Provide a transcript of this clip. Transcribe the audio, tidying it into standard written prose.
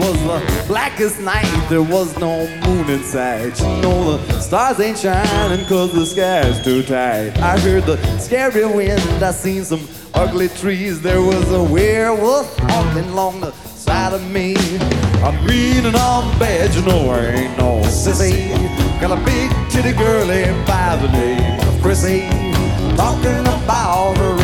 was the blackest night. There was no moon in sight. You know the stars ain't shining 'cause the sky's too tight. I heard the scary wind, I seen some ugly trees. There was a werewolf walking along the side of me. I'm mean and I'm bad, you know I ain't no sissy. Got a big titty girlie by the name of Chrissy, talking about her